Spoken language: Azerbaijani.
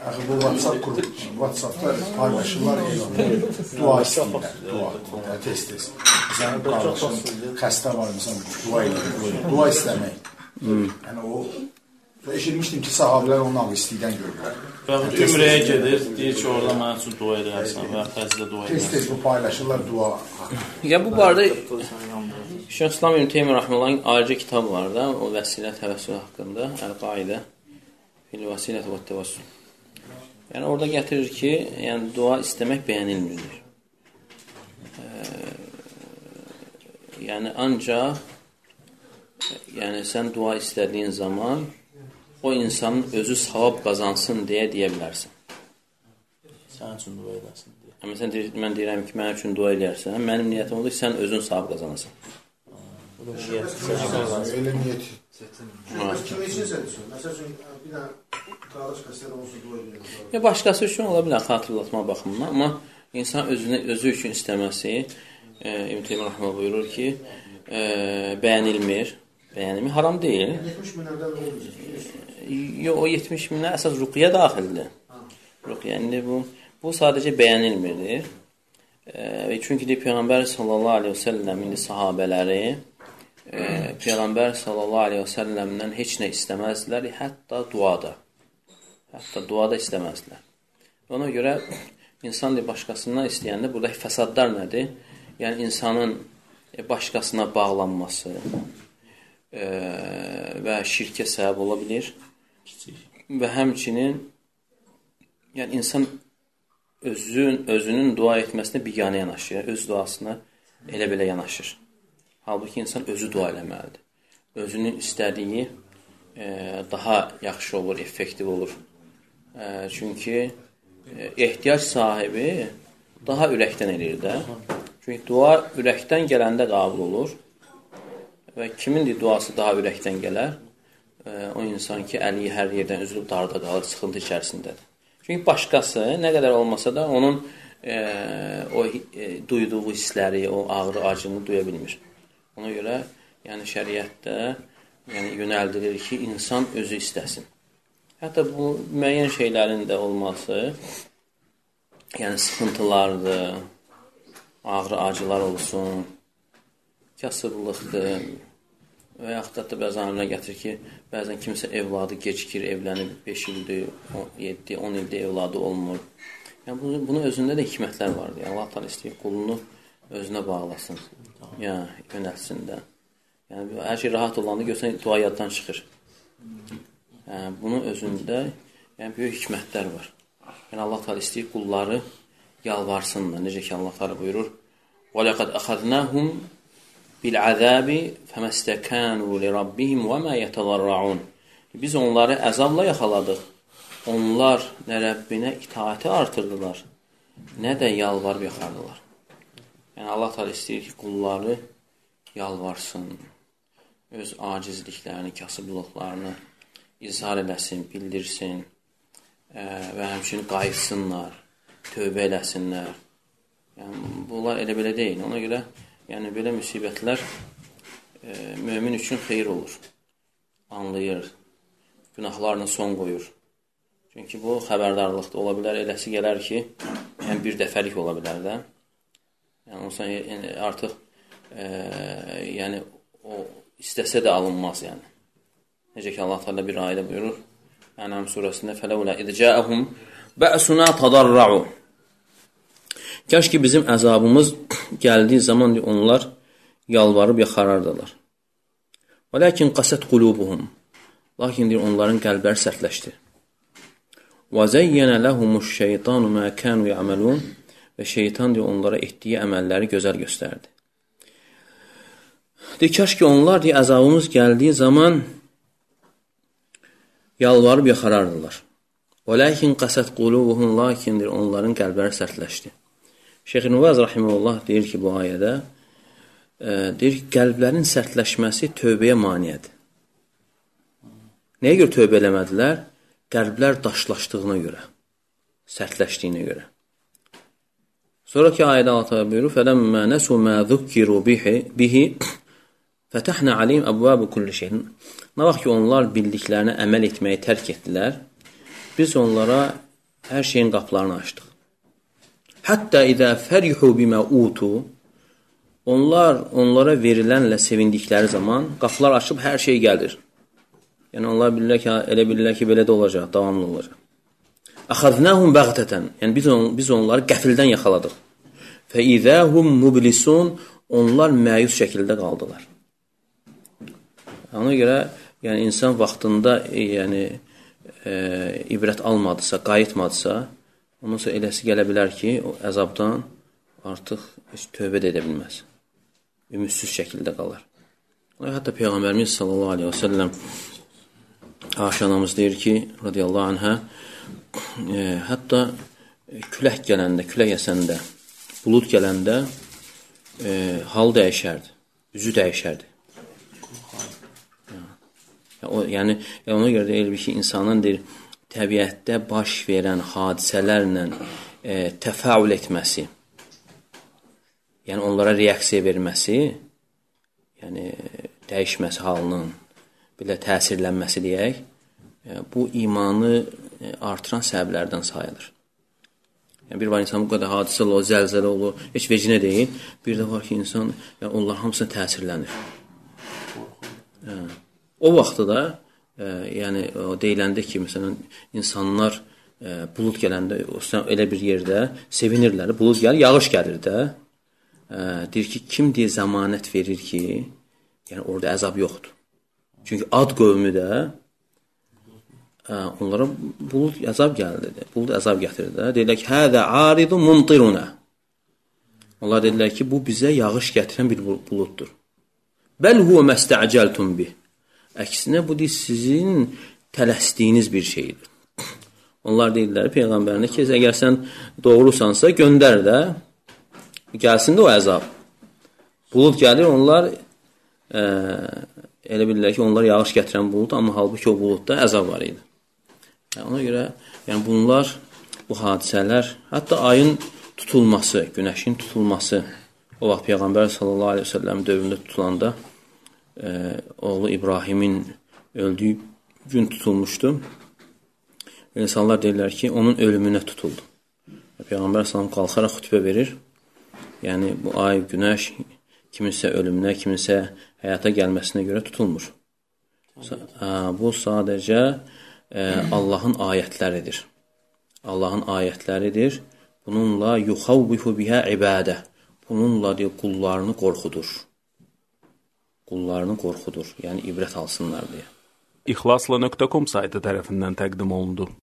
Axı bu WhatsApp-da paylaşırlar elanı, dua istəyirlər, dua, tez-tez. Məsələn, qardaşın xəstə var, məsələn, dua istəmək. Yəni o, eşitmişdim ki, sahabilər onun ağrıstidən görürlər. Və ümrəyə gedir, deyir ki, orada mənə üçün dua edərsən və xəzdə dua edərsən. Tez-tez bu paylaşırlar, dua. Ya bu barədə Şeyx İslam İbn Teymiyyə Rəhməhullahın ayrıca kitab var da, o vəsilə təvəssül haqqında, Əl-Qaidə fil vəsilət və təvəssül. Yəni orada gətirir ki, yəni dua istəmək bəyənilmirdir. Yəni ancaq sən dua istədiyin zaman o insanın özü savab qazansın deyə bilərsən. Sənin üçün dua edərsən deyə. Məsələn, mən deyirəm ki, mənim üçün dua edərsən, mənim niyyətim odur ki, sən özün savab qazanasan. Elə niyyət. Kimi içinsə desin. Məsəl üçün, bir dənə qardaş qəsədə olsun dua edir. Başqası üçün ola bilər xatırlatma baxımından, amma insan özü üçün istəməsi, İbn Teymiyyə Rəhməhullah buyurur ki, bəyənilmir, haram deyil. 70 minlərdən olmayacaq. Yox, o 70 minlər əsas ruqya daxildir. Ruqya, indi bu sadəcə bəyənilmirdir. Çünki Peyğəmbər sallallahu aleyhi və səlləm indi sahabələri Peyğəmbər sallallahu aleyhi və səlləmdən heç nə istəməzdilər, hətta duada. Hətta duada istəməzdilər. Ona görə insan başqasından istəyəndə buradakı fəsadlar nədir? Yəni insanın başqasına bağlanması və şirkə səbəb ola bilir. Və həmçinin yəni insan özünün dua etməsinə biganə yanaşır. Yəni öz duasına elə belə yanaşır. Halbuki insan özü dua eləməlidir. Özünün istədiyi daha yaxşı olur, effektiv olur. Çünki ehtiyac sahibi daha ürəkdən eləyir də. Çünki dua ürəkdən gələndə qəbul olur. Və kimin duası daha ürəkdən gələr? O insan ki, əliyi hər yerdən üzülüb darda qalır, sıxıntı içərisindədir. Çünki başqası nə qədər olmasa da onun o duyduğu hissləri, o ağrı, acını duya bilmir. Ona görə yəni şəriətdə yönəldilir ki, insan özü istəsin. Hətta bu müəyyən şeylərin də olması, yəni sıxıntılardır, ağrı, acılar olsun, kasıblıqdır və yaxud da bəzi alimlər gətirir ki, bəzən kimsə evladı gecikir, evlənib 5 ildir, 7, 10 ildir evladı olmur. Yəni bunun özündə də hikmətlər vardır. Yəni Allah təala istəyir qulunu özünə bağlasın, yönəlsin də. Yəni hər şey rahat olanda görsən dua yaddan çıxır. Bunun özündə böyük hikmətlər var. Yəni Allah təala istəyir qulları yalvarsınlar. Necə ki Allah təala buyurur: "Və laqad axadnahum bil-azab femastakanu li-rabbihim və ma yatadarrun." Biz onları əzabla yaxaladıq. Onlar nə Rəbbinə itaati artırdılar, nə də yalvarıb yaxardılar. Yəni Allah təala istəyir ki, qulları yalvarsın, öz acizliklərini, kasıblıqlarını izhar eləsin, bildirsin və həmçinin qayıtsınlar, tövbə eləsinlər. Yəni bunlar elə belə deyil. Ona görə yəni belə müsibətlər mömin üçün xeyir olur. Anlayır, günahlarına son qoyur. Çünki bu xəbərdarlıqda ola bilər, eləsi gələr ki, yəni bir dəfəlik ola bilər də. Yəni onsan artıq yəni o istəsə də alınmaz yəni. Necə ki Allah Teala bir ayədə buyurur, Ənam surəsində fələulə idca'ahum ba'suna tadarra'u. Kaş ki bizim əzabımız gəldiyi zaman onlar yalvarıb yaxarardılar. Vəlakin qasat qulubuhum. Lakin onların qəlbləri sərtləşdi. Və zeyyənə ləhumuş-şeytanu mə kanu ya'malun. Və şeytan onlara etdiyi əməlləri gözəl göstərdi. Kaş ki onlar əzabımız gəldiyi zaman yalvarıb yaxarardılar. Vəlakin qasat qulubuhum. Lakin onların qəlbləri sərtləşdi. Şeyx Nuvaz rahimehullah deyir ki bu ayədə deyir ki qəlblərin sərtləşməsi tövbəyə maneədir. Nəyə görə tövbə eləmədilər? Qəlblər daşlaşdığına görə, sərtləşdiyinə görə. Sonraki ayədə Allah Teala buyurur: "Fələmmə nəsu mə zukkiru bihi fətəhnə aleyhim əbvəbə kulli şeyin." Nə vaxt ki onlar bildiklərinə əməl etməyi tərk etdilər, biz onlara Hər şeyin qapılarını açdıq. Hətta izə fərihu bimə utu, onlara verilənlə sevindikləri zaman qapılar açıb hər şey gəlir. Yəni onlar bilirlər ki, elə bilirlər ki, belə də olacaq, davamlı olacaq. Əxəznəhum bəğtətən, yəni biz onları qəfildən yaxaladıq. Fə izəhum mublisun, onlar məyus şəkildə qaldılar. Ona görə, yəni insan vaxtında ibrət almadısa, qayıtmadısa, ondan sonra eləsi gələ bilər ki, o əzabdan artıq heç tövbə edə bilməz. Ümidsiz şəkildə qalar. Hətta Peyğəmbərimiz sallallahu aleyhi və səlləm Ayşə anamız deyir ki, radiyallahu anhə, hətta külək gələndə, külək əsəndə, bulud gələndə hal dəyişərdi, üzü dəyişərdi. Yəni, ona görə deyil ki, insanın təbiətdə baş verən hadisələrlə təfəül etməsi, yəni onlara reaksiya verməsi, yəni dəyişməsi halının, belə təsirlənməsi deyək, bu imanı artıran səbəblərdən sayılır. Yəni, bir var insan bu qədər hadisə olur, zəlzələ olur, heç vecinə deyil. Bir də var ki, insan onlar hamısına təsirlənir. O vaxtda da yəni deyiləndə ki, məsələn, insanlar bulud gələndə elə bir yerdə sevinirlər, bulud gəlir, yağış gəlir də. Deyir ki, kim deyə zəmanət verir ki, yəni orada əzab yoxdur. Çünki Ad qövmü də onlara bulud əzab gəldi. Bulud əzab gətirdi. Deyirlər ki, hədə aridu mumtiruna. Onlar dedilər ki, bu bizə yağış gətirən bir buluddur. Bəl huvə məstəcəltum bih. Əksinə, bu sizin tələsdiyiniz bir şeydir. Onlar deyirlər Peyğəmbərinə ki, əgər sən doğrusansa, göndər də, gəlsin də o əzab. Bulud gəlir, onlar elə bilirlər ki, onlar yağış gətirən bulud, amma halbuki o buludda əzab var idi. Ona görə, yəni bunlar, bu hadisələr, hətta ayın tutulması, günəşin tutulması, o vaxt Peyğəmbər sallallahu aleyhi ve sellem dövründə tutulanda, oğlu İbrahimin öldüyü gün tutulmuşdu. İnsanlar deyirlər ki, onun ölümünə tutuldu. Peyğəmbər sallallahu qalxaraq xütbə verir. Yəni, bu ay, günəş kiminsə ölümünə, kiminsə həyata gəlməsinə görə tutulmur. Bu sadəcə Allahın ayətləridir. Allahın ayətləridir. Bununla yuxavvifu bihə ibadə. Bununla qullarını qorxudur. Qullarını qorxudur. Yəni, ibrət alsınlar deyə. İxlasla.com saytı tərəfindən təqdim olundu.